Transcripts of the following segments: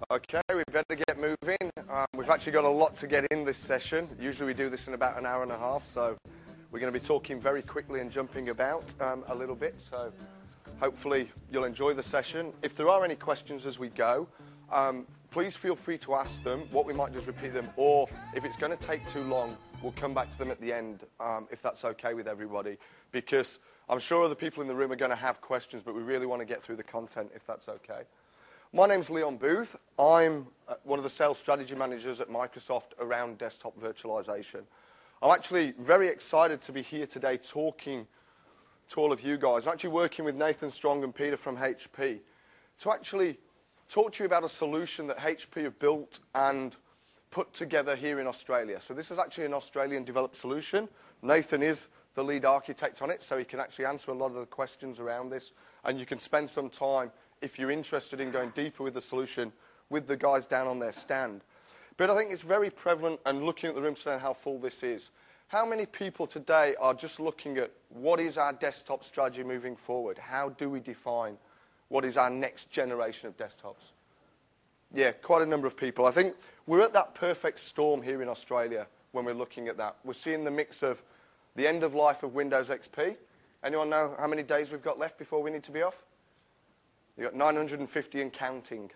Okay, we better get moving. We've actually got a lot to get in this session. Usually we do this in about an hour and a half, so we're going to be talking very quickly and jumping about a little bit. So hopefully you'll enjoy the session. If there are any questions as we go, please feel free to ask them. What we might do is repeat them, or if it's going to take too long, we'll come back to them at the end, if that's okay with everybody, because I'm sure other people in the room are going to have questions, but we really want to get through the content, if that's okay. My name's Leon Booth. I'm one of the sales strategy managers at Microsoft around desktop virtualization. I'm actually very excited to be here today talking to all of you guys. I'm actually working with Nathan Strong and Peter from HP to actually talk to you about a solution that HP have built and put together here in Australia. So this is actually an Australian developed solution. Nathan is the lead architect on it, so he can actually answer a lot of the questions around this, and you can spend some time if you're interested in going deeper with the solution with the guys down on their stand. But I think it's very prevalent, and looking at the room today and how full this is, how many people today are just looking at what is our desktop strategy moving forward? How do we define what is our next generation of desktops? Yeah, quite a number of people. I think we're at that perfect storm here in Australia when we're looking at that. We're seeing the mix of the end of life of Windows XP. Anyone know how many days we've got left before we need to be off? You've got 950 and counting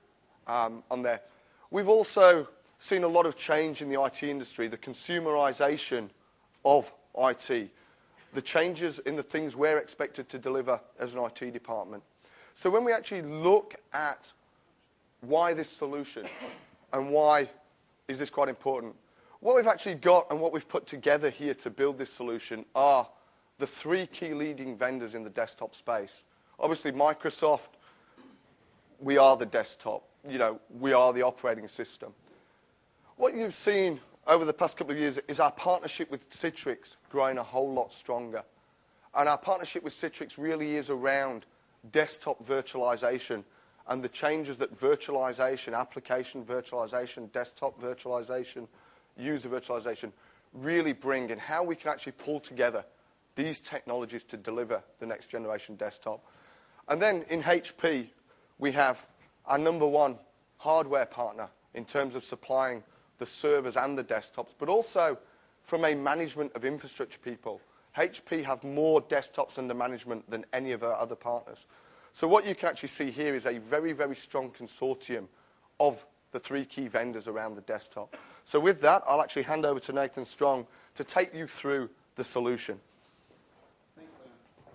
on there. We've also seen a lot of change in the IT industry, the consumerization of IT, the changes in the things we're expected to deliver as an IT department. So when we actually look at why this solution and why is this quite important, what we've actually got and what we've put together here to build this solution are the three key leading vendors in the desktop space. Obviously, Microsoft, we are the desktop. You know, we are the operating system. What you've seen over the past couple of years is our partnership with Citrix growing a whole lot stronger. And our partnership with Citrix really is around desktop virtualization and the changes that virtualization, application virtualization, desktop virtualization, user virtualization really bring, and how we can actually pull together these technologies to deliver the next generation desktop. And then in HP, we have our number one hardware partner in terms of supplying the servers and the desktops, but also from a management of infrastructure people. HP have more desktops under management than any of our other partners. So what you can actually see here is a very, very strong consortium of the three key vendors around the desktop. So with that, I'll actually hand over to Nathan Strong to take you through the solution. Thanks, Leon.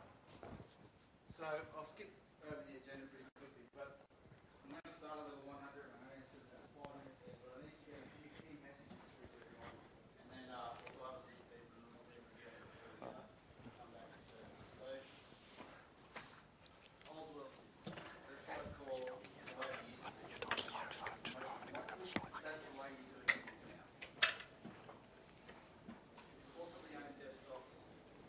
So I'll skip over the agenda pretty quickly, but I'm going to start at level 100. I know it's about 5 minutes there, but I need to get a few key messages through to everyone, and then we'll dive a bit deeper and we'll before we come back to service. So, Oswell system. That's what I call the way we used to do it. That's the way you're doing things now. Corporately owned desktops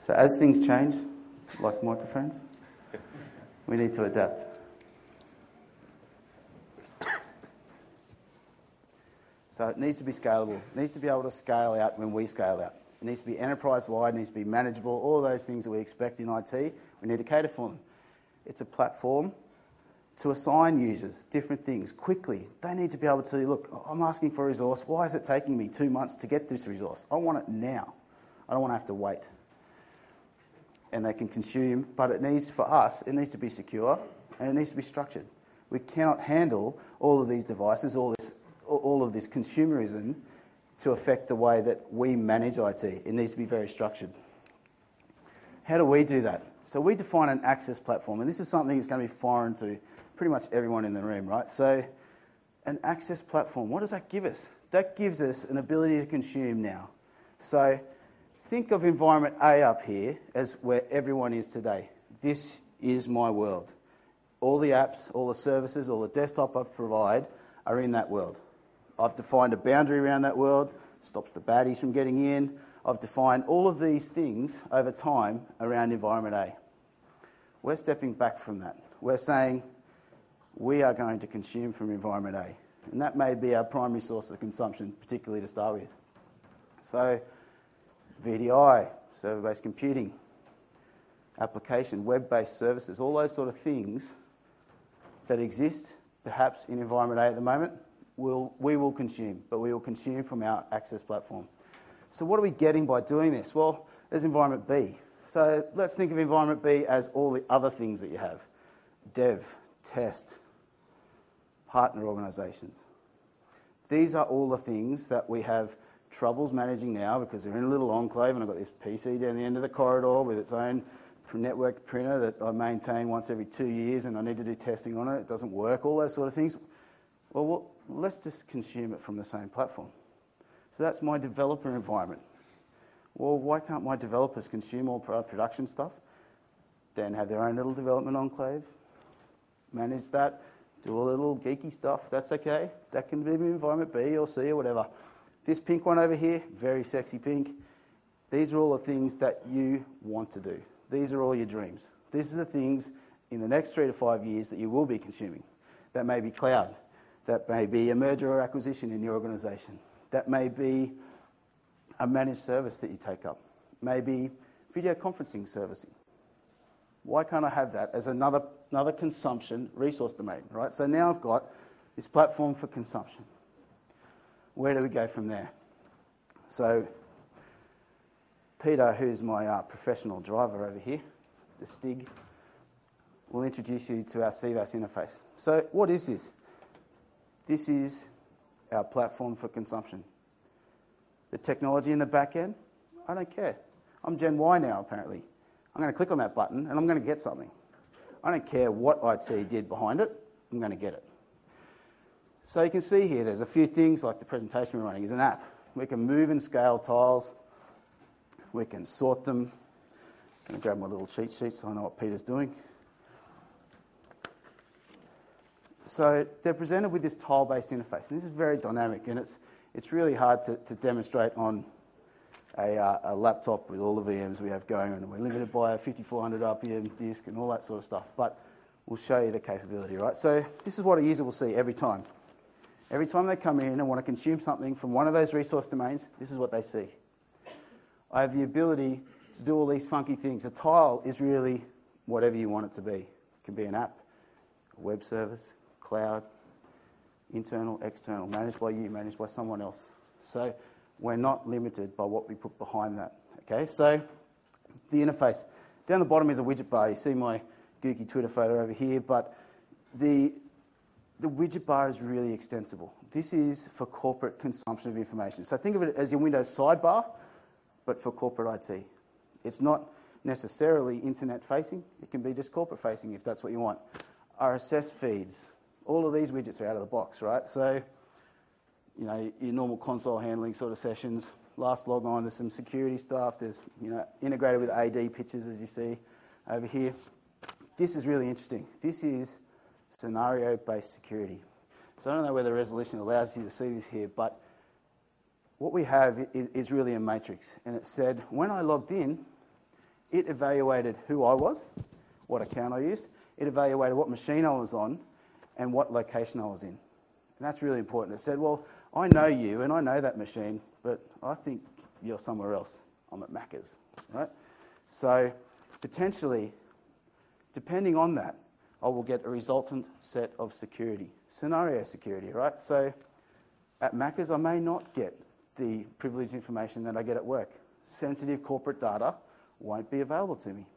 So as things change, like microphones, we need to adapt. So it needs to be scalable. It needs to be able to scale out when we scale out. It needs to be enterprise-wide, it needs to be manageable, all those things that we expect in IT, we need to cater for them. It's a platform to assign users different things quickly. They need to be able to, look, I'm asking for a resource. Why is it taking me 2 months to get this resource? I want it now. I don't want to have to wait. And they can consume, but it needs, for us, it needs to be secure and it needs to be structured. We cannot handle all of these devices, all of this consumerism to affect the way that we manage IT. It needs to be very structured. How do we do that? So we define an access platform, and this is something that's going to be foreign to pretty much everyone in the room, right? So an access platform, what does that give us? That gives us an ability to consume now. So think of environment A up here as where everyone is today. This is my world. All the apps, all the services, all the desktop I provide are in that world. I've defined a boundary around that world, stops the baddies from getting in. I've defined all of these things over time around environment A. We're stepping back from that. We're saying we are going to consume from environment A. And that may be our primary source of consumption, particularly to start with. So VDI, server-based computing, application, web-based services, all those sort of things that exist perhaps in environment A at the moment, we will consume, but we will consume from our access platform. So what are we getting by doing this? Well, there's environment B. So let's think of environment B as all the other things that you have. Dev, test, partner organisations. These are all the things that we have troubles managing now because they're in a little enclave, and I've got this PC down the end of the corridor with its own network printer that I maintain once every 2 years, and I need to do testing on it. It doesn't work, all those sort of things. Well, let's just consume it from the same platform. So that's my developer environment. Well, why can't my developers consume all production stuff, then have their own little development enclave, manage that, do a little geeky stuff? That's okay. That can be environment B or C or whatever. This pink one over here, very sexy pink. These are all the things that you want to do. These are all your dreams. These are the things in the next 3 to 5 years that you will be consuming. That may be cloud. That may be a merger or acquisition in your organisation. That may be a managed service that you take up. Maybe video conferencing servicing. Why can't I have that as another consumption resource domain, right? So now I've got this platform for consumption. Where do we go from there? So Peter, who's my professional driver over here, the Stig, will introduce you to our CVAS interface. So what is this? This is our platform for consumption. The technology in the back end, I don't care. I'm Gen Y now, apparently. I'm going to click on that button and I'm going to get something. I don't care what IT did behind it, I'm going to get it. So you can see here, there's a few things like the presentation we're running is an app. We can move and scale tiles. We can sort them. I'm going to grab my little cheat sheet so I know what Peter's doing. So they're presented with this tile-based interface. And this is very dynamic, and it's really hard to demonstrate on a laptop with all the VMs we have going, and we're limited by a 5400 RPM disk and all that sort of stuff. But we'll show you the capability, right? So this is what a user will see every time. Every time they come in and want to consume something from one of those resource domains, this is what they see. I have the ability to do all these funky things. A tile is really whatever you want it to be. It can be an app, a web service, cloud, internal, external, managed by you, managed by someone else. So we're not limited by what we put behind that. Okay, so the interface. Down the bottom is a widget bar. You see my gooky Twitter photo over here, but the widget bar is really extensible. This is for corporate consumption of information. So think of it as your Windows sidebar, but for corporate IT. It's not necessarily internet-facing. It can be just corporate-facing if that's what you want. RSS feeds. All of these widgets are out of the box, right? So, you know, your normal console handling sort of sessions. Last log on, there's some security stuff. There's, you know, integrated with AD pictures, as you see over here. This is really interesting. This is scenario-based security. So I don't know whether resolution allows you to see this here, but what we have is really a matrix. And it said, when I logged in, it evaluated who I was, what account I used, it evaluated what machine I was on, and what location I was in. And that's really important. It said, well, I know you and I know that machine, but I think you're somewhere else. I'm at Macca's, right? So potentially, depending on that, I will get a resultant set of security, scenario security, right? So at Macca's, I may not get the privileged information that I get at work. Sensitive corporate data won't be available to me.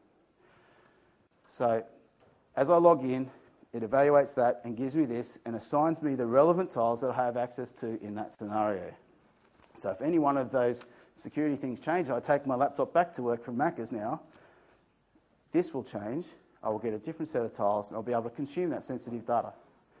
So as I log in, it evaluates that and gives me this and assigns me the relevant tiles that I have access to in that scenario. So if any one of those security things change, I take my laptop back to work from Macca's now, this will change. I will get a different set of tiles and I'll be able to consume that sensitive data.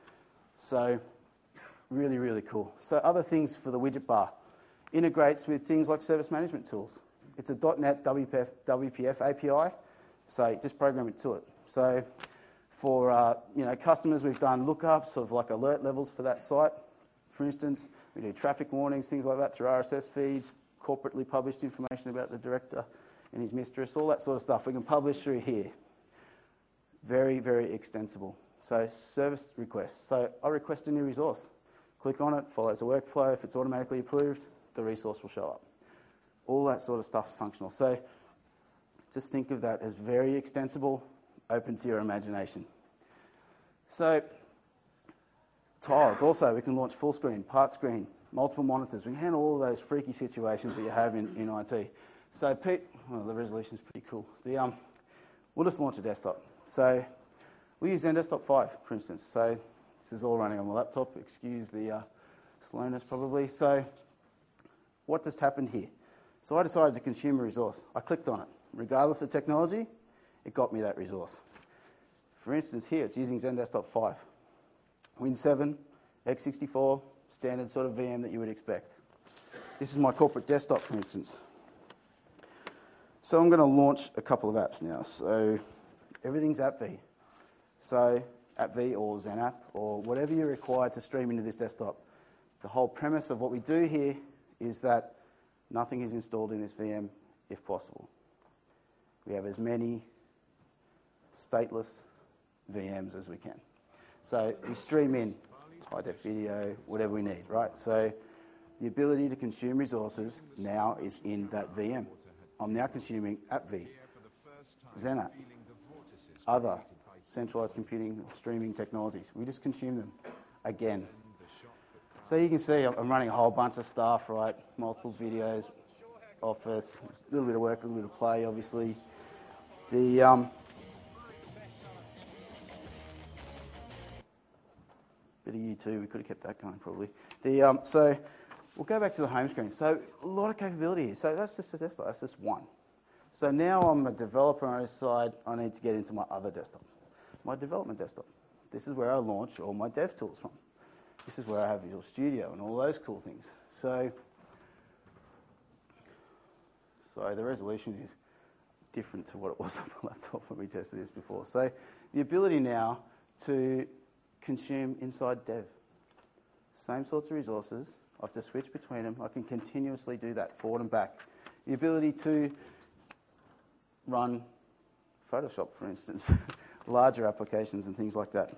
So really, really cool. So other things for the widget bar. Integrates with things like service management tools. It's a .NET WPF API, so just program it to it. So for customers, we've done lookups of like alert levels for that site. For instance, we do traffic warnings, things like that through RSS feeds, corporately published information about the director and his mistress, all that sort of stuff we can publish through here. Very, very extensible. So service requests. So I request a new resource. Click on it, follows the workflow. If it's automatically approved, the resource will show up. All that sort of stuff's functional. So just think of that as very extensible, open to your imagination. So tiles also, we can launch full screen, part screen, multiple monitors. We can handle all of those freaky situations that you have in IT. So Pete, well, the resolution is pretty cool. We'll just launch a desktop. So we use ZenDesktop 5, for instance. So this is all running on my laptop. Excuse the slowness probably. So what just happened here? So I decided to consume a resource. I clicked on it. Regardless of technology, it got me that resource. For instance, here it's using ZenDesktop 5. Win7, x64, standard sort of VM that you would expect. This is my corporate desktop, for instance. So I'm going to launch a couple of apps now. So everything's AppV. So AppV or XenApp or whatever you're required to stream into this desktop. The whole premise of what we do here is that nothing is installed in this VM if possible. We have as many stateless VMs as we can. So we stream in high-def video, whatever we need, right? So the ability to consume resources now is in that VM. I'm now consuming AppV, XenApp, other centralized computing or streaming technologies. We just consume them again. So you can see I'm running a whole bunch of stuff, right? Multiple videos, Office, a little bit of work, a little bit of play, obviously. The bit of U2, we could have kept that going probably. So we'll go back to the home screen. So a lot of capability here. So that's just a desktop, that's just one. So now I'm a developer on this side, I need to get into my other desktop, my development desktop. This is where I launch all my dev tools from. This is where I have Visual Studio and all those cool things. So the resolution is different to what it was on my laptop when we tested this before. So the ability now to consume inside dev. Same sorts of resources. I have to switch between them. I can continuously do that forward and back. The ability to run Photoshop, for instance, larger applications and things like that.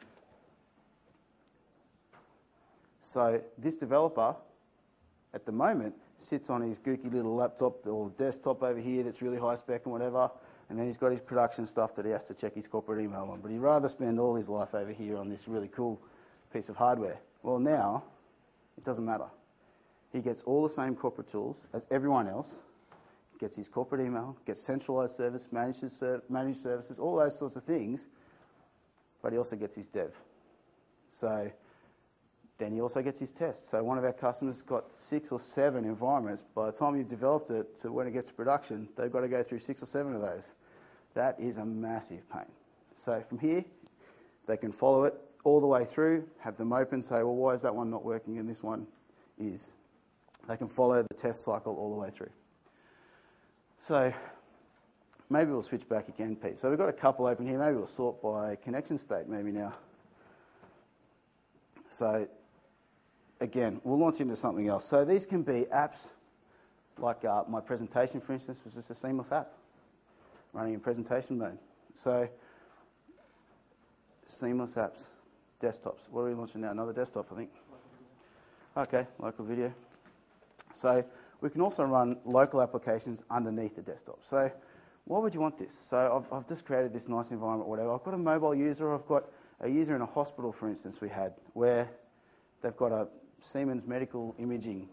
So this developer, at the moment, sits on his gooky little laptop or desktop over here that's really high spec and whatever, and then he's got his production stuff that he has to check his corporate email on. But he'd rather spend all his life over here on this really cool piece of hardware. Well, now, it doesn't matter. He gets all the same corporate tools as everyone else, gets his corporate email, gets centralized service, managed services, all those sorts of things, but he also gets his dev. So then he also gets his tests. So one of our customers got 6 or 7 environments. By the time you've developed it to when it gets to production, they've got to go through 6 or 7 of those. That is a massive pain. So from here, they can follow it all the way through, have them open, say, well, why is that one not working and this one is? They can follow the test cycle all the way through. So maybe we'll switch back again, Pete. So we've got a couple open here. Maybe we'll sort by connection state maybe now. So again, we'll launch into something else. So these can be apps, like my presentation, for instance, was just a seamless app. running in presentation mode. So, seamless apps, desktops. What are we launching now? Another desktop, I think. Okay, local video. So we can also run local applications underneath the desktop. So why would you want this? So I've just created this nice environment, whatever. I've got a mobile user. I've got a user in a hospital, for instance, we had, where they've got a Siemens medical imaging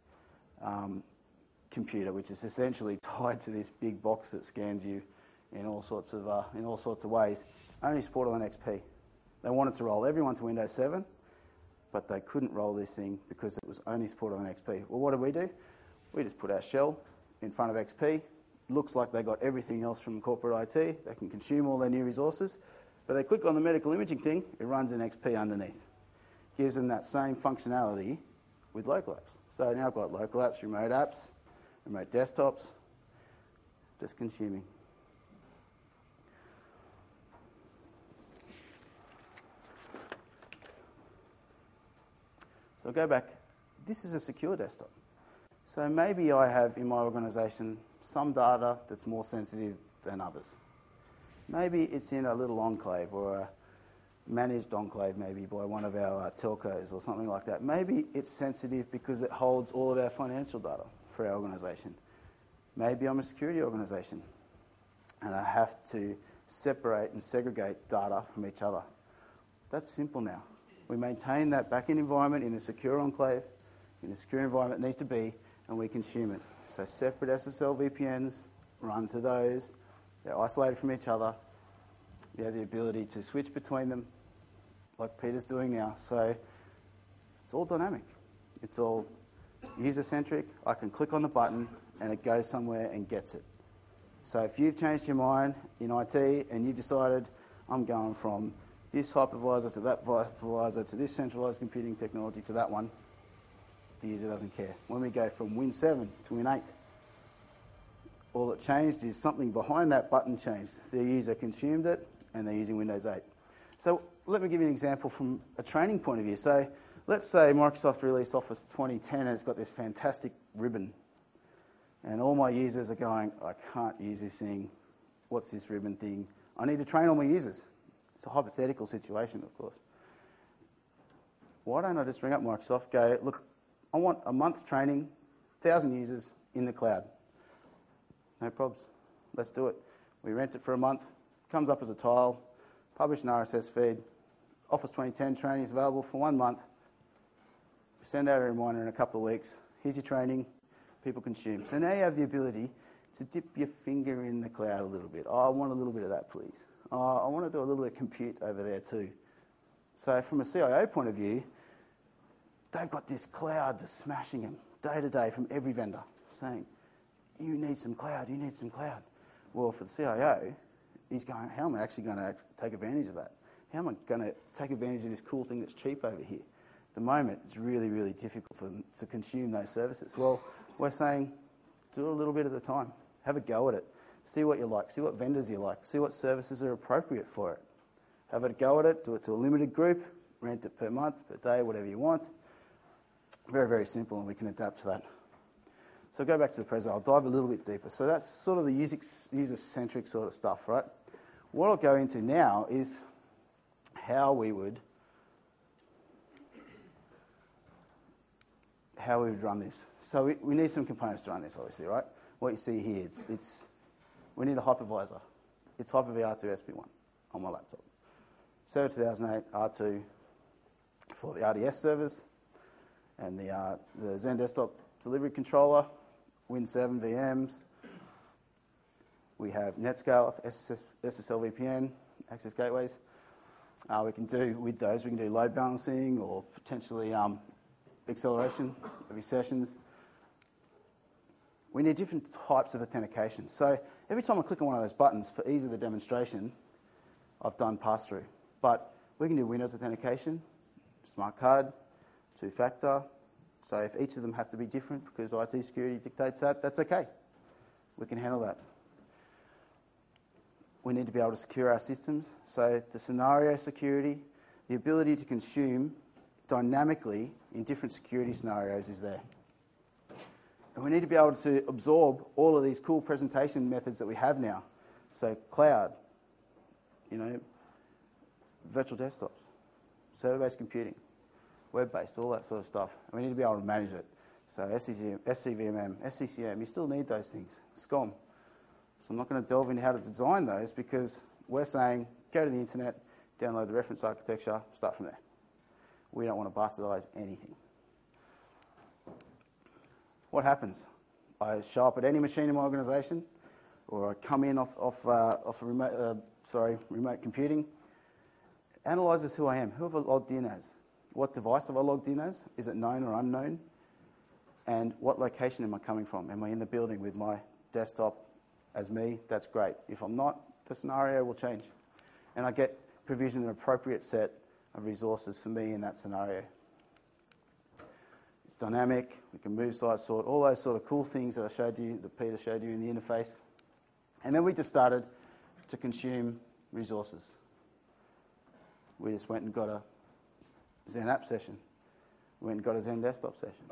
computer, which is essentially tied to this big box that scans you in all sorts of ways. Only supported on XP. They wanted to roll everyone to Windows 7, but they couldn't roll this thing because it was only supported on XP. Well, what do? We just put our shell in front of XP. Looks like they got everything else from corporate IT. They can consume all their new resources, but they click on the medical imaging thing, it runs in XP underneath. Gives them that same functionality with local apps. So now I've got local apps, remote desktops, just consuming. So go back. This is a secure desktop. So maybe I have in my organisation some data that's more sensitive than others. Maybe it's in a little enclave or a managed enclave maybe by one of our telcos or something like that. Maybe it's sensitive because it holds all of our financial data for our organisation. Maybe I'm a security organisation and I have to separate and segregate data from each other. That's simple now. We maintain that back-end environment in the secure enclave, in the secure environment it needs to be, and we consume it. So separate SSL VPNs, run to those. They're isolated from each other. You have the ability to switch between them, like Peter's doing now. So it's all dynamic. It's all user-centric. I can click on the button and it goes somewhere and gets it. So if you've changed your mind in IT and you decided, I'm going from this hypervisor to that hypervisor to this centralized computing technology to that one, the user doesn't care. When we go from Win 7 to Win 8, all that changed is something behind that button changed. The user consumed it and they're using Windows 8. So let me give you an example from a training point of view. So let's say Microsoft released Office 2010 and it's got this fantastic ribbon. And all my users are going, I can't use this thing. What's this ribbon thing? I need to train all my users. It's a hypothetical situation, of course. Why don't I just ring up Microsoft, go, look, I want a month's training, 1,000 users in the cloud. No probs. Let's do it. We rent it for a month, comes up as a tile, publish an RSS feed, Office 2010 training is available for 1 month. We send out a reminder in a couple of weeks. Here's your training, people consume. So now you have the ability to dip your finger in the cloud a little bit. Oh, I want a little bit of that, please. I want to do a little bit of compute over there too. So from a CIO point of view, they've got this cloud just smashing them day to day from every vendor, saying, you need some cloud, you need some cloud. Well, for the CIO, he's going, how am I actually going to take advantage of that? How am I going to take advantage of this cool thing that's cheap over here? At the moment, it's really, really difficult for them to consume those services. Well, we're saying, do it a little bit at a time. Have a go at it. See what you like, see what vendors you like, see what services are appropriate for it. Have a go at it, do it to a limited group, rent it per month, per day, whatever you want. Very, very simple, and we can adapt to that. So go back to the present. I'll dive a little bit deeper. So that's sort of the user-centric sort of stuff, right? What I'll go into now is how we would run this. So we need some components to run this, obviously, right? What you see here, we need a hypervisor. It's Hyper-V R2 SP1 on my laptop. Server 2008 R2 for the RDS servers, and the Zen Desktop Delivery Controller, Win 7 VMs. We have NetScale, SSL VPN, access gateways. We can do with those, we can do load balancing or potentially acceleration of your sessions. We need different types of authentication. So every time I click on one of those buttons, for ease of the demonstration, I've done pass-through. But we can do Windows authentication, smart card, two-factor. So if each of them have to be different because IT security dictates that, that's okay. We can handle that. We need to be able to secure our systems. So the scenario security, the ability to consume dynamically in different security scenarios is there. And we need to be able to absorb all of these cool presentation methods that we have now. So cloud, virtual desktops, server-based computing, web-based, all that sort of stuff. And we need to be able to manage it. So SCVMM, SCCM, you still need those things. SCOM. So I'm not going to delve into how to design those because we're saying go to the internet, download the reference architecture, start from there. We don't want to bastardize anything. What happens? I show up at any machine in my organisation, or I come in off a remote computing, analyses who I am. Who have I logged in as? What device have I logged in as? Is it known or unknown? And what location am I coming from? Am I in the building with my desktop as me? That's great. If I'm not, the scenario will change. And I get provisioned an appropriate set of resources for me in that scenario. It's dynamic, we can move, site, sort, all those sort of cool things that I showed you, that Peter showed you in the interface. And then we just started to consume resources. We just went and got a Zen app session. We went and got a Zen desktop session.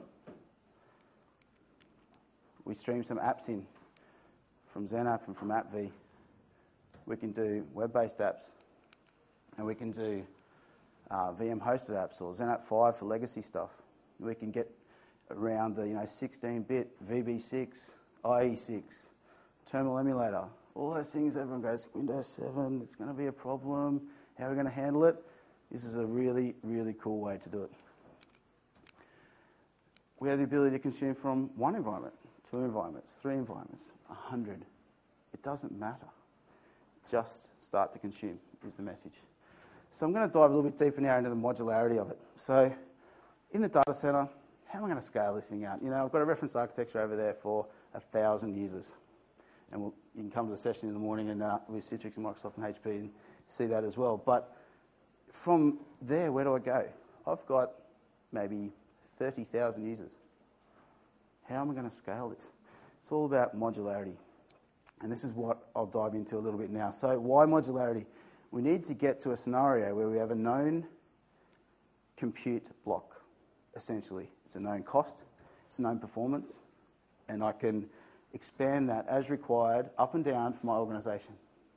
We streamed some apps in from Zen app and from AppV. We can do web-based apps, and we can do VM-hosted apps or Zen app 5 for legacy stuff. We can get around the 16-bit VB6, IE6, terminal emulator, all those things. Everyone goes, Windows 7, it's going to be a problem. How are we going to handle it? This is a really, really cool way to do it. We have the ability to consume from one environment, 2 environments, 3 environments, 100. It doesn't matter. Just start to consume is the message. So I'm going to dive a little bit deeper now into the modularity of it. So in the data center, how am I going to scale this thing out? I've got a reference architecture over there for 1,000 users. And you can come to the session in the morning and with Citrix and Microsoft and HP and see that as well. But from there, where do I go? I've got maybe 30,000 users. How am I going to scale this? It's all about modularity. And this is what I'll dive into a little bit now. So why modularity? We need to get to a scenario where we have a known compute block, essentially. It's a known cost, it's a known performance, and I can expand that as required up and down for my organisation.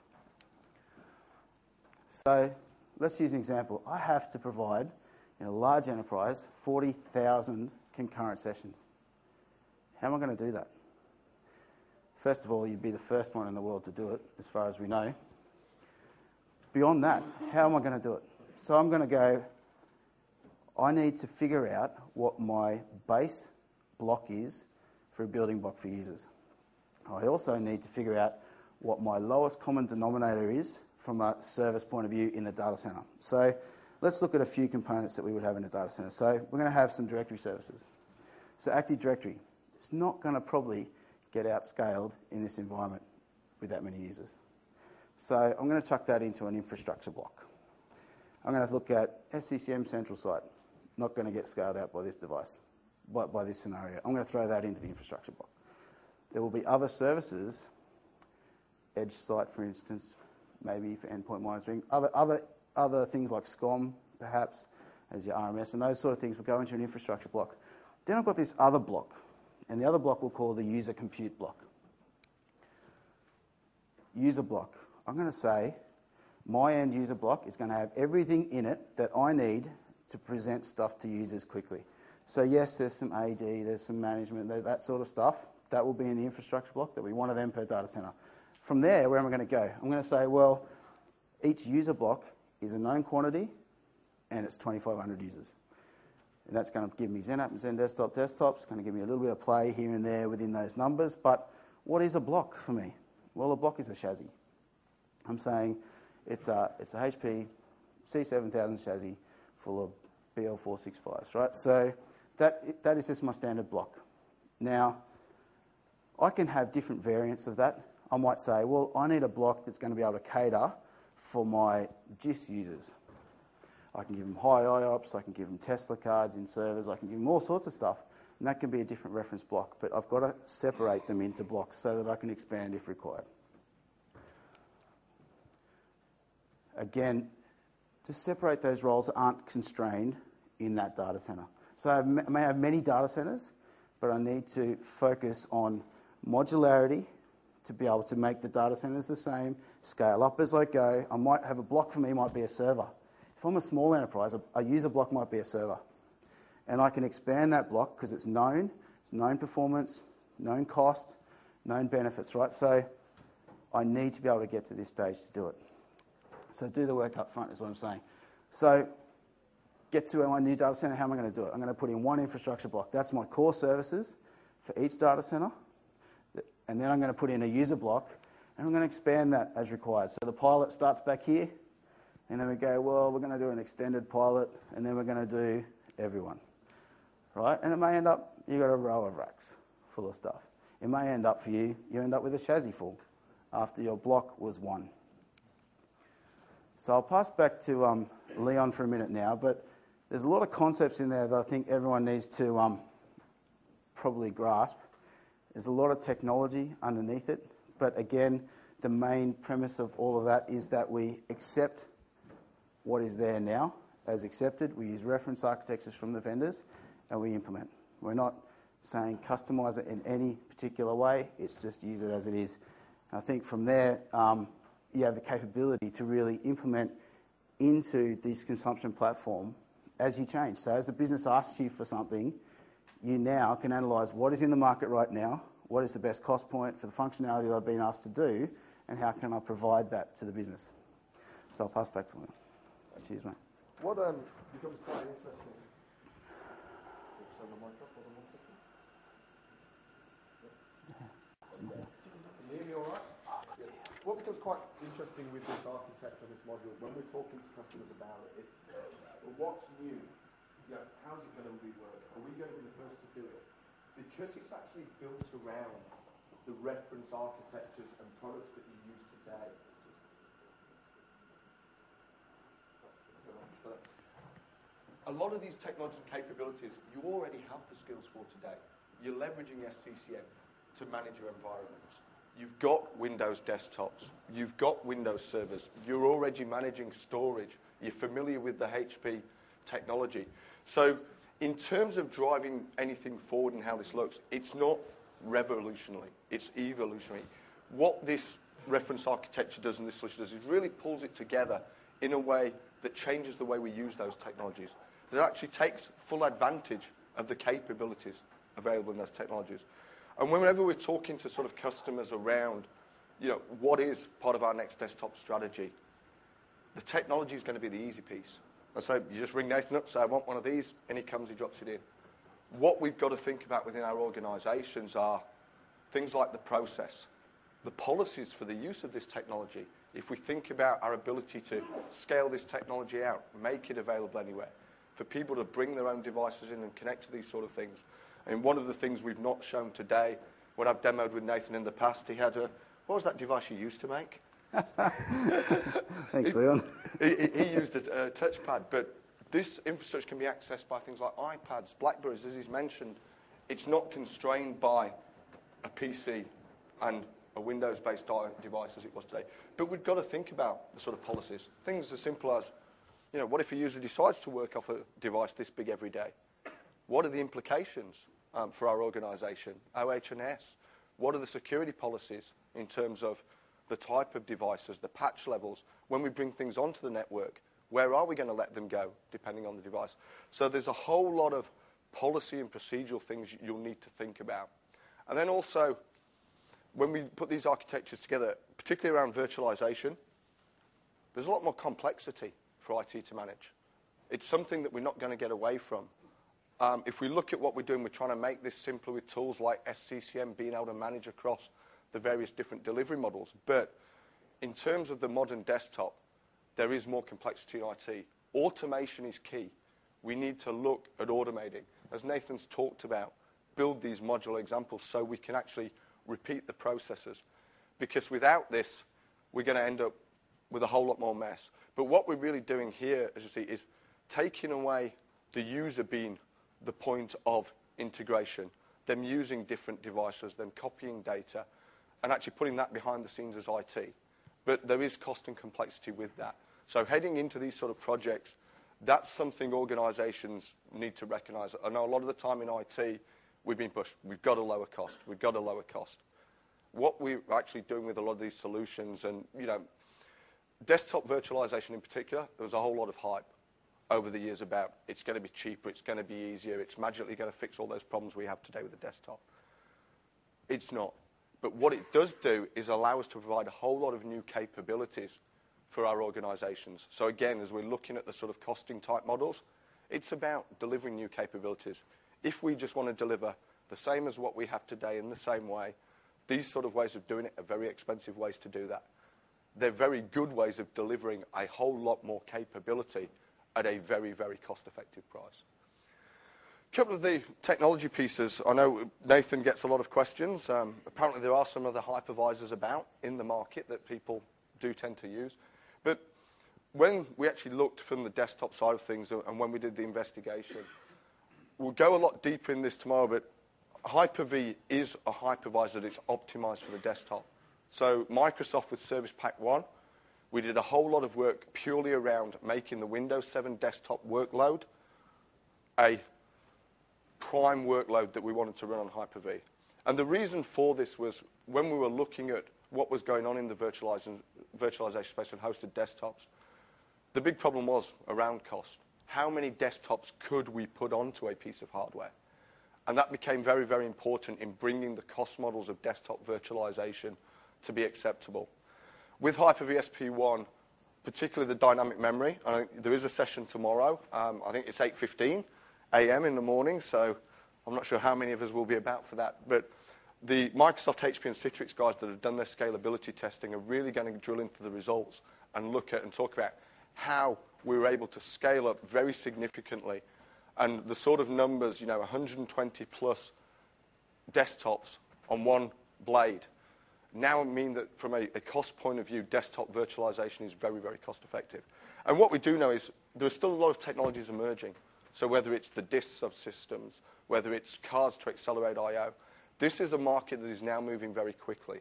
So let's use an example. I have to provide, in a large enterprise, 40,000 concurrent sessions. How am I going to do that? First of all, you'd be the first one in the world to do it, as far as we know. Beyond that, how am I going to do it? So I'm going to go, I need to figure out what my base block is for a building block for users. I also need to figure out what my lowest common denominator is from a service point of view in the data center. So let's look at a few components that we would have in a data center. So we're going to have some directory services. So Active Directory, it's not going to probably get outscaled in this environment with that many users. So I'm going to chuck that into an infrastructure block. I'm going to look at SCCM central site, not going to get scaled out by this device, by this scenario. I'm going to throw that into the infrastructure block. There will be other services, edge site for instance, maybe for endpoint monitoring, other things like SCOM perhaps as your RMS, and those sort of things will go into an infrastructure block. Then I've got this other block, and the other block we'll call the user compute block. User block. I'm going to say my end user block is going to have everything in it that I need to present stuff to users quickly. So yes, there's some AD, there's some management, that sort of stuff. That will be in the infrastructure block. There'll be one of them per data center. From there, where am I going to go? I'm going to say, well, each user block is a known quantity, and it's 2,500 users. And that's going to give me Zen app and Zen desktop desktops. It's going to give me a little bit of play here and there within those numbers. But what is a block for me? Well, a block is a chassis. I'm saying it's a HP C7000 chassis full of BL465s, right? So that is just my standard block. Now, I can have different variants of that. I might say, well, I need a block that's going to be able to cater for my GIS users. I can give them high IOPS, I can give them Tesla cards in servers, I can give them all sorts of stuff, and that can be a different reference block, but I've got to separate them into blocks so that I can expand if required. Again, to separate those roles that aren't constrained in that data center. So I may have many data centers, but I need to focus on modularity, to be able to make the data centers the same, scale up as I go. I might have a block for me might be a server. If I'm a small enterprise, a user block might be a server. And I can expand that block because it's known performance, known cost, known benefits, right? So I need to be able to get to this stage to do it. So do the work up front is what I'm saying. So get to my new data center, how am I going to do it? I'm going to put in one infrastructure block. That's my core services for each data center. And then I'm going to put in a user block, and I'm going to expand that as required. So the pilot starts back here, and then we go, well, we're going to do an extended pilot, and then we're going to do everyone, right? And it may end up, you've got a row of racks full of stuff. It may end up for you, you end up with a chassis full after your block was one. So I'll pass back to Leon for a minute now, but there's a lot of concepts in there that I think everyone needs to probably grasp. There's a lot of technology underneath it, but again, the main premise of all of that is that we accept what is there now as accepted. We use reference architectures from the vendors, and we implement. We're not saying customize it in any particular way, it's just use it as it is. And I think from there, you have the capability to really implement into this consumption platform as you change. So as the business asks you for something, you now can analyse what is in the market right now, what is the best cost point for the functionality that I've been asked to do, and how can I provide that to the business. So I'll pass back to Leon. Cheers, mate. What becomes quite interesting. Can you hear me all right? Yeah. What becomes quite interesting with this architecture, this module, when we're talking to customers about it, is what's new? You know, how's it going to rework? Are we going to be the first to do it? Because it's actually built around the reference architectures and products that you use today. A lot of these technological capabilities, you already have the skills for today. You're leveraging SCCM to manage your environments. You've got Windows desktops. You've got Windows servers. You're already managing storage. You're familiar with the HP technology. So in terms of driving anything forward and how this looks, it's not revolutionary. It's evolutionary. What this reference architecture does and this solution does is really pulls it together in a way that changes the way we use those technologies. That actually takes full advantage of the capabilities available in those technologies. And whenever we're talking to sort of customers around, you know, what is part of our next desktop strategy, the technology is going to be the easy piece. And so you just ring Nathan up, say, I want one of these, and he comes, he drops it in. What we've got to think about within our organisations are things like the process, the policies for the use of this technology. If we think about our ability to scale this technology out, make it available anywhere, for people to bring their own devices in and connect to these sort of things. And one of the things we've not shown today, when I've demoed with Nathan in the past, he had what was that device you used to make? Thanks, Leon. He used a touchpad, but this infrastructure can be accessed by things like iPads, Blackberries, as he's mentioned. It's not constrained by a PC and a Windows-based device as it was today. But we've got to think about the sort of policies. Things as simple as, you know, what if a user decides to work off a device this big every day? What are the implications for our organisation, OH&S? What are the security policies in terms of the type of devices, the patch levels? When we bring things onto the network, where are we going to let them go, depending on the device? So there's a whole lot of policy and procedural things you'll need to think about. And then also, when we put these architectures together, particularly around virtualization, there's a lot more complexity for IT to manage. It's something that we're not going to get away from. If we look at what we're doing, we're trying to make this simpler with tools like SCCM, being able to manage across the various different delivery models. But in terms of the modern desktop, there is more complexity in IT. Automation is key. We need to look at automating. As Nathan's talked about, build these modular examples so we can actually repeat the processes. Because without this, we're going to end up with a whole lot more mess. But what we're really doing here, as you see, is taking away the user being the point of integration, them using different devices, them copying data, and actually putting that behind the scenes as IT. But there is cost and complexity with that. So heading into these sort of projects, that's something organisations need to recognise. I know a lot of the time in IT, we've been pushed. We've got a lower cost. We've got a lower cost. what we're actually doing with a lot of these solutions, and desktop virtualization in particular, there was a whole lot of hype over the years about it's going to be cheaper, it's going to be easier, it's magically going to fix all those problems we have today with the desktop. It's not. But what it does do is allow us to provide a whole lot of new capabilities for our organizations. So again, as we're looking at the sort of costing type models, it's about delivering new capabilities. If we just want to deliver the same as what we have today in the same way, these sort of ways of doing it are very expensive ways to do that. They're very good ways of delivering a whole lot more capability at a very, very cost-effective price. A couple of the technology pieces. I know Nathan gets a lot of questions. Apparently there are some other hypervisors about in the market that people do tend to use. But when we actually looked from the desktop side of things and when we did the investigation, we'll go a lot deeper in this tomorrow, but Hyper-V is a hypervisor that's optimized for the desktop. So Microsoft with Service Pack 1, we did a whole lot of work purely around making the Windows 7 desktop workload a prime workload that we wanted to run on Hyper-V. And the reason for this was when we were looking at what was going on in the virtualization space and hosted desktops, the big problem was around cost. How many desktops could we put onto a piece of hardware? And that became very, very important in bringing the cost models of desktop virtualization to be acceptable. With Hyper-V SP1, particularly the dynamic memory, I think there is a session tomorrow. I think it's 8:15 a.m. in the morning, so I'm not sure how many of us will be about for that. But the Microsoft, HP, and Citrix guys that have done their scalability testing are really going to drill into the results and look at and talk about how we were able to scale up very significantly. And the sort of numbers, 120 plus desktops on one blade, now mean that from a cost point of view, desktop virtualization is very, very cost effective. And what we do know is there are still a lot of technologies emerging. So whether it's the disk subsystems, whether it's cards to accelerate I/O, this is a market that is now moving very quickly.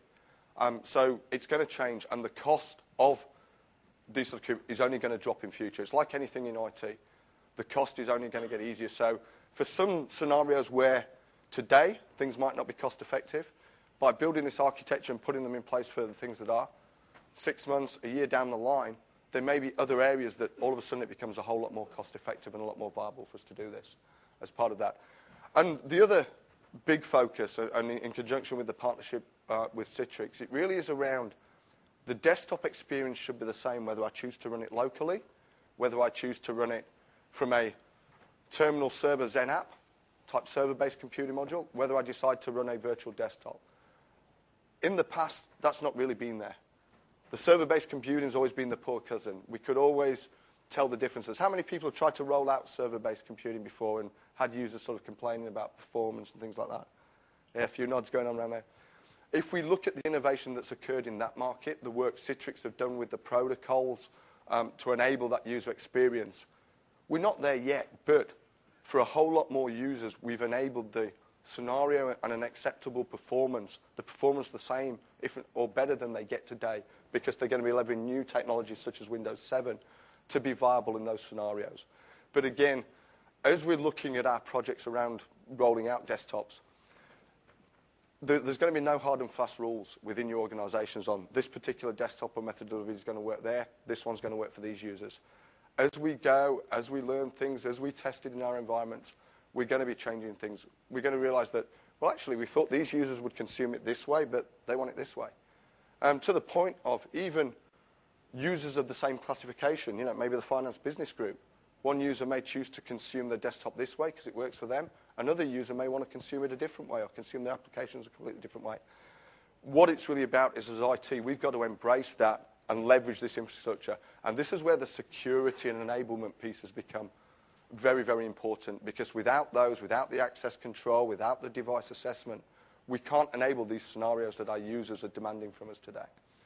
So it's going to change, and the cost of these sort of is only going to drop in future. It's like anything in IT. The cost is only going to get easier. So for some scenarios where today things might not be cost effective, by building this architecture and putting them in place for the things that are, 6 months, a year down the line, there may be other areas that all of a sudden it becomes a whole lot more cost effective and a lot more viable for us to do this as part of that. And the other big focus, and in conjunction with the partnership with Citrix, it really is around the desktop experience should be the same whether I choose to run it locally, whether I choose to run it from a terminal server XenApp type server-based computing module, whether I decide to run a virtual desktop. In the past, that's not really been there. The server-based computing has always been the poor cousin. We could always tell the differences. How many people have tried to roll out server-based computing before and had users sort of complaining about performance and things like that? Yeah, a few nods going on around there. If we look at the innovation that's occurred in that market, the work Citrix have done with the protocols to enable that user experience, we're not there yet, but for a whole lot more users, we've enabled the scenario and an acceptable performance, the performance the same if or better than they get today, because they're going to be leveraging new technologies such as Windows 7 to be viable in those scenarios. But again, as we're looking at our projects around rolling out desktops, there's going to be no hard and fast rules within your organizations on this particular desktop or method delivery is going to work there, this one's going to work for these users. As we go, as we learn things, as we test it in our environments, we're going to be changing things. We're going to realize that, well, actually, we thought these users would consume it this way, but they want it this way. To the point of even users of the same classification, maybe the finance business group. One user may choose to consume their desktop this way because it works for them. Another user may want to consume it a different way or consume their applications a completely different way. What it's really about is, as IT, we've got to embrace that and leverage this infrastructure. And this is where the security and enablement pieces become very, very important, because without those, without the access control, without the device assessment, we can't enable these scenarios that our users are demanding from us today.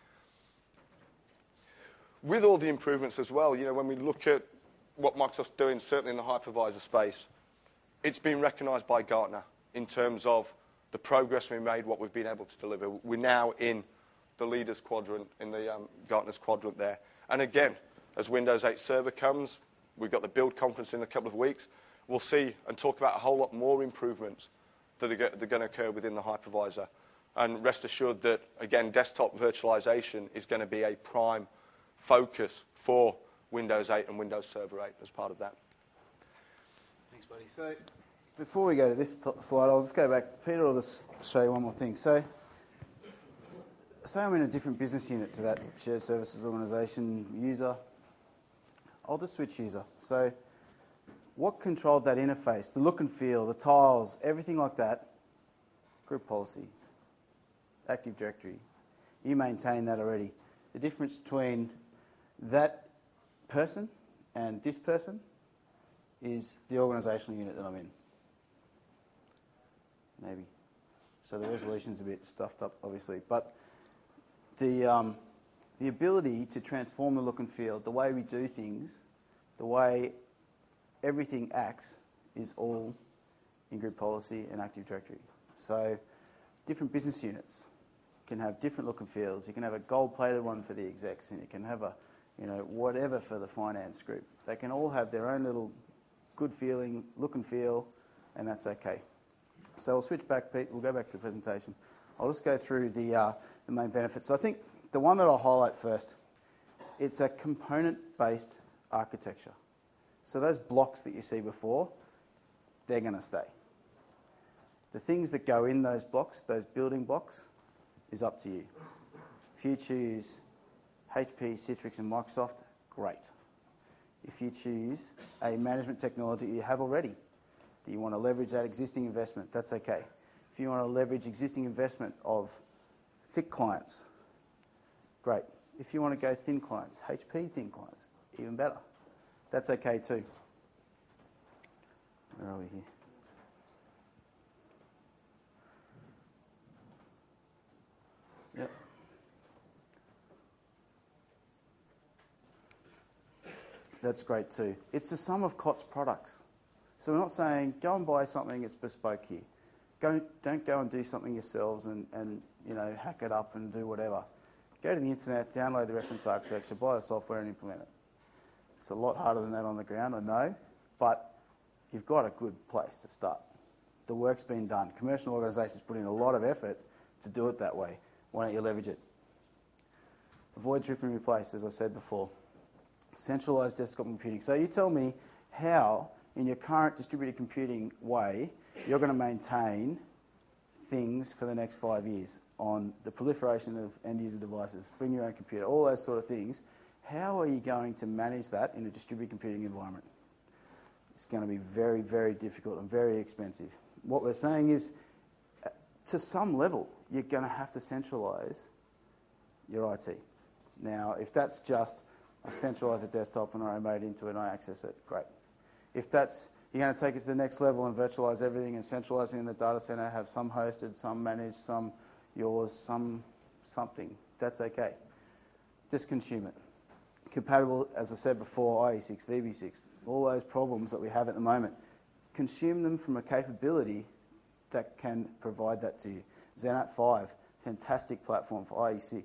With all the improvements as well, when we look at what Microsoft's doing, certainly in the hypervisor space, it's been recognized by Gartner in terms of the progress we made, what we've been able to deliver. We're now in the leaders quadrant, in the Gartner's quadrant there. And again, as Windows 8 Server comes, we've got the Build conference in a couple of weeks, we'll see and talk about a whole lot more improvements that are going to occur within the hypervisor. And rest assured that, again, desktop virtualization is going to be a prime focus for Windows 8 and Windows Server 8 as part of that. Thanks, buddy. So, Before we go to this slide, I'll just go back. Peter will just show you one more thing. So, say I'm in a different business unit to that shared services organisation user. I'll just switch user. So, what controlled that interface? The look and feel, the tiles, everything like that. Group policy, Active Directory. You maintain that already. The difference between that person and this person is the organisational unit that I'm in. Maybe. So the resolution's a bit stuffed up, obviously. But the ability to transform the look and feel, the way we do things, the way everything acts is all in group policy and Active Directory. So different business units can have different look and feels. You can have a gold-plated one for the execs, and you can have a, whatever for the finance group. They can all have their own little good feeling, look and feel, and that's okay. So we'll switch back, Pete. We'll go back to the presentation. I'll just go through the main benefits. So I think the one that I'll highlight first, it's a component-based architecture. So those blocks that you see before, they're going to stay. The things that go in those blocks, those building blocks, is up to you. If you choose HP, Citrix and Microsoft, great. If you choose a management technology you have already, that you want to leverage that existing investment, that's okay. If you want to leverage existing investment of thick clients, great. If you want to go thin clients, HP thin clients, even better. That's okay too. Where are we here? Yep. That's great too. It's the sum of COTS products. So we're not saying go and buy something that's bespoke here. Don't go and do something yourselves and hack it up and do whatever. Go to the internet, download the reference architecture, buy the software and implement it. It's a lot harder than that on the ground, I know, but you've got a good place to start. The work's been done. Commercial organisations put in a lot of effort to do it that way. Why don't you leverage it? Avoid rip and replace, as I said before. Centralised desktop computing. So you tell me how, in your current distributed computing way, you're going to maintain things for the next 5 years on the proliferation of end-user devices, bring your own computer, all those sort of things. How are you going to manage that in a distributed computing environment? It's going to be very, very difficult and very expensive. What we're saying is, to some level, you're going to have to centralise your IT. Now, if that's just I centralise a desktop and I remote into it and I access it, great. If that's you're going to take it to the next level and virtualise everything and centralise it in the data centre, have some hosted, some managed, some yours, some something, that's okay. Just consume it. Compatible, as I said before, IE6, VB6, all those problems that we have at the moment, consume them from a capability that can provide that to you. Xenat 5, fantastic platform for IE6.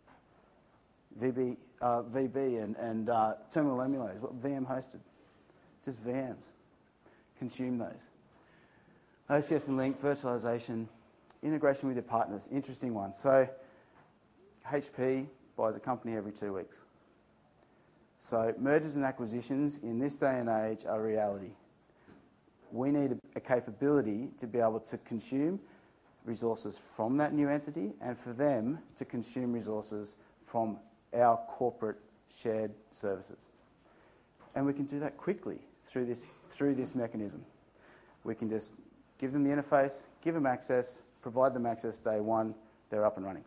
VB and terminal emulators, VM hosted, just VMs. Consume those. OCS and Link, virtualization, integration with your partners, interesting one. So HP buys a company every 2 weeks. So mergers and acquisitions in this day and age are reality. We need a capability to be able to consume resources from that new entity and for them to consume resources from our corporate shared services. And we can do that quickly through this mechanism. We can just give them the interface, give them access, provide them access day one, they're up and running.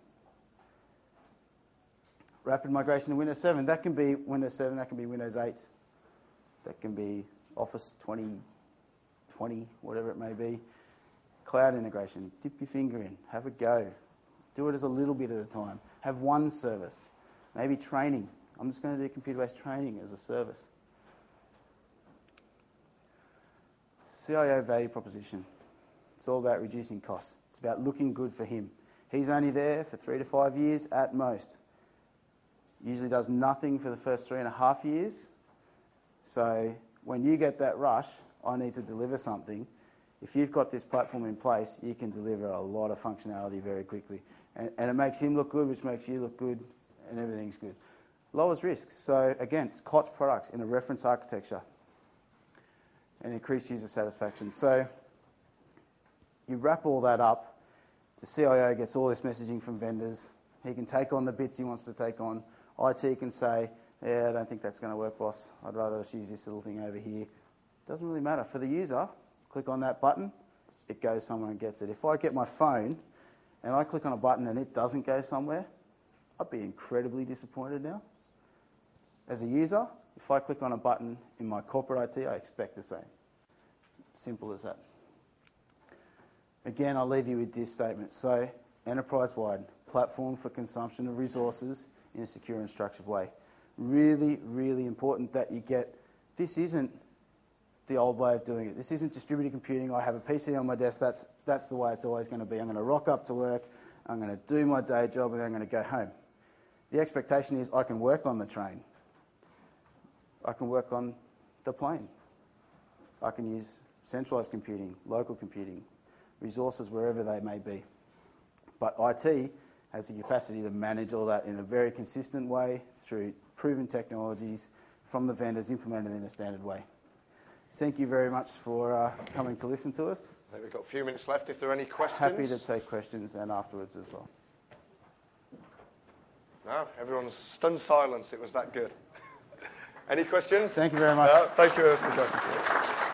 Rapid migration to Windows 7, that can be Windows 7, that can be Windows 8, that can be Office 2020, whatever it may be. Cloud integration, dip your finger in, have a go. Do it as a little bit at a time. Have one service. Maybe training. I'm just going to do computer-based training as a service. CIO value proposition. It's all about reducing costs. It's about looking good for him. He's only there for 3 to 5 years at most. Usually does nothing for the first 3.5 years. So when you get that rush, I need to deliver something. If you've got this platform in place, you can deliver a lot of functionality very quickly. And it makes him look good, which makes you look good, and everything's good. Lowers risk. So again, it's COTS products in a reference architecture and increased user satisfaction. So you wrap all that up, the CIO gets all this messaging from vendors, he can take on the bits he wants to take on, IT can say, yeah, I don't think that's going to work, boss, I'd rather just use this little thing over here. Doesn't really matter. For the user, click on that button, it goes somewhere and gets it. If I get my phone and I click on a button and it doesn't go somewhere, I'd be incredibly disappointed now. As a user, if I click on a button in my corporate IT, I expect the same. Simple as that. Again, I'll leave you with this statement. So, enterprise-wide, platform for consumption of resources in a secure and structured way. Really, really important that you get, this isn't the old way of doing it. This isn't distributed computing. I have a PC on my desk. That's the way it's always going to be. I'm going to rock up to work. I'm going to do my day job, and then I'm going to go home. The expectation is I can work on the train. I can work on the plane. I can use centralised computing, local computing, resources wherever they may be. But IT has the capacity to manage all that in a very consistent way through proven technologies from the vendors implemented in a standard way. Thank you very much for coming to listen to us. I think we've got a few minutes left if there are any questions. Happy to take questions and afterwards as well. No, everyone's stunned silence. It was that good. Any questions? Thank you very much. Thank you, Mr. Johnson.